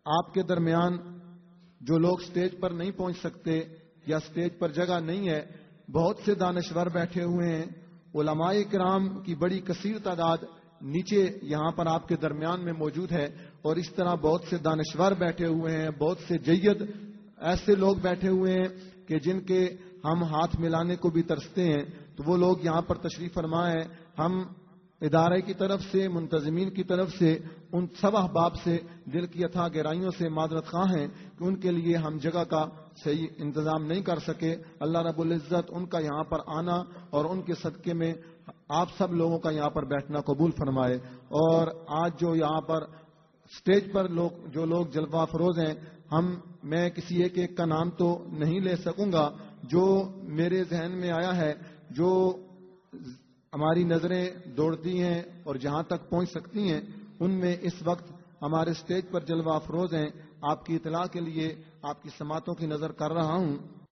آپ کے درمیان جو لوگ سٹیج پر نہیں پہنچ سکتے یا سٹیج پر جگہ نہیں ہے، بہت سے دانشور بیٹھے ہوئے ہیں، علماء کرام کی بڑی کثیر تعداد نیچے یہاں پر آپ کے درمیان میں موجود ہے، اور اس طرح بہت سے دانشور بیٹھے ہوئے ہیں، بہت سے جید ایسے لوگ بیٹھے ہوئے ہیں کہ جن کے ہم ہاتھ ملانے کو بھی ترستے ہیں، تو وہ لوگ یہاں پر تشریف فرما ہے۔ ہم ادارے کی طرف سے، منتظمین کی طرف سے، ان سب احباب سے دل کی اتھا گہرائیوں سے معذرت خواہ ہیں کہ ان کے لیے ہم جگہ کا صحیح انتظام نہیں کر سکے۔ اللہ رب العزت ان کا یہاں پر آنا اور ان کے صدقے میں آپ سب لوگوں کا یہاں پر بیٹھنا قبول فرمائے۔ اور آج جو یہاں پر سٹیج پر جو لوگ جلوہ افروز ہیں، میں کسی ایک کا نام تو نہیں لے سکوں گا، جو میرے ذہن میں آیا ہے، جو ہماری نظریں دوڑتی ہیں اور جہاں تک پہنچ سکتی ہیں، ان میں اس وقت ہمارے سٹیج پر جلوہ افروز ہیں۔ آپ کی اطلاع کے لیے آپ کی سماعتوں کی نظر کر رہا ہوں۔